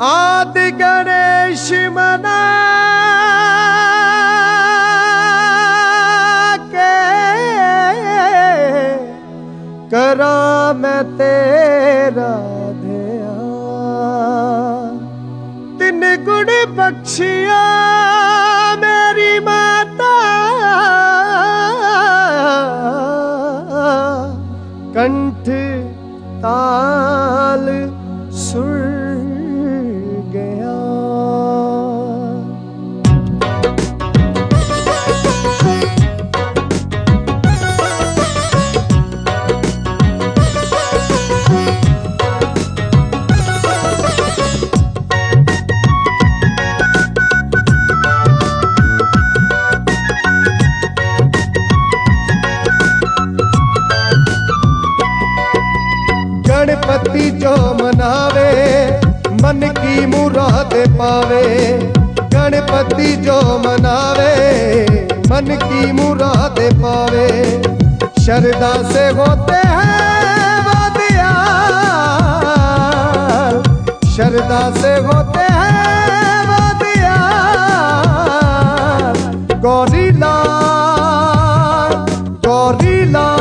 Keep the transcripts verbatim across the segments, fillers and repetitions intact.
आदि गणेश मना के करा मैं तेरा ध्यान। तिन गुण बख्शिया मेरी माता, कंठ ताल सुर गया। गणपति जो मनावे मन की मुराद पावे। गणपति जो मनावे मन की मुराद पावे। श्रद्धा से होते हैं वादियाल, श्रद्धा से होते हैं वादियाल। गौरी लाल गौरी लाल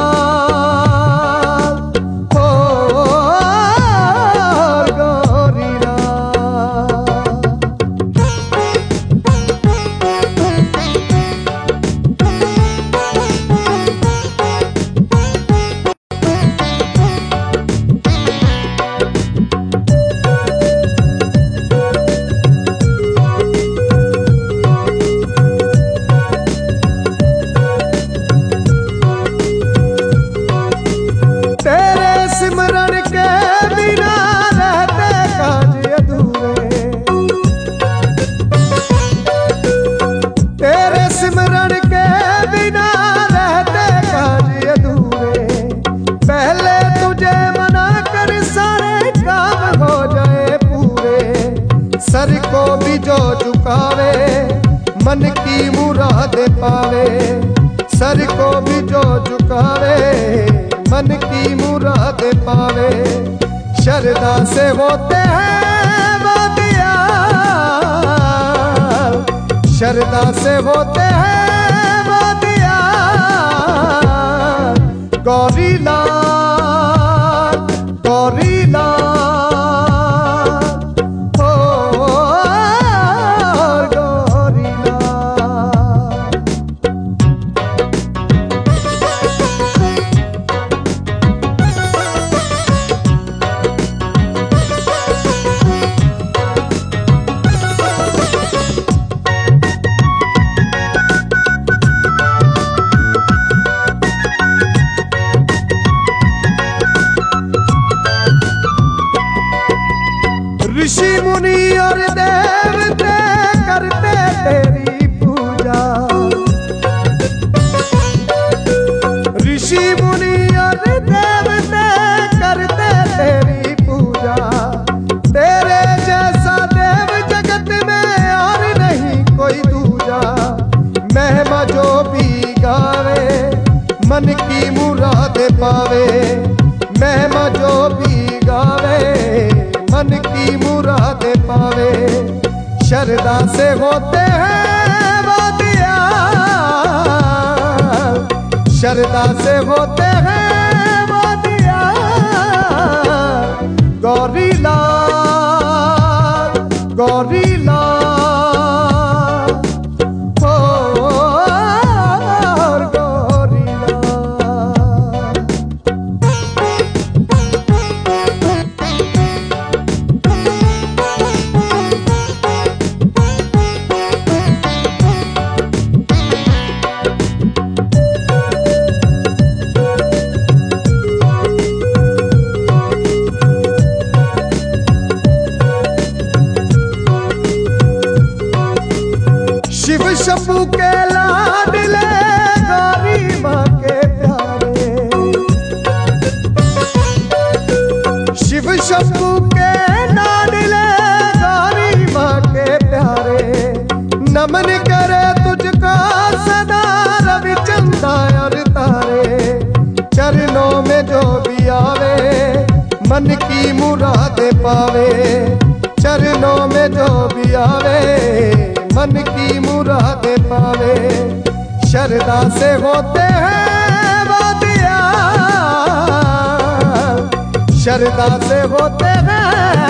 सर को भी जो झुकावे मन की मुराद पावे। सर को भी जो झुकावे मन की मुराद पावे। श्रद्धा से होते हैं वादियाल, श्रद्धा से होते हैं वादियाल। गौरी लाल गौरी लाल ऋषि मुनि और देवते करते तेरी पूजा। ऋषि मुनि और देवते करते तेरी पूजा। तेरे जैसा देव जगत में और नहीं कोई दूजा। महिमा जो भी गावे मन की मुराद पावे। महिमा जो भी गावे मन की मुराद पावे। श्रद्धा से होते हैं वादियाल, श्रद्धा से होते हैं वादियाल। गौरी लाल गौरी लाल शिव शंभू के लाडले गौरी माँ के प्यारे। शिव शंभू के लाडले गौरी माँ के प्यारे। नमन करे तुझको सदा रविचंदा और तारे। चरणों में जो भी आवे मन की मुराद पावे। चरणों में जो भी आवे मन की मुरादे पावे। श्रद्धा से होते हैं वादियाँ, श्रद्धा से होते हैं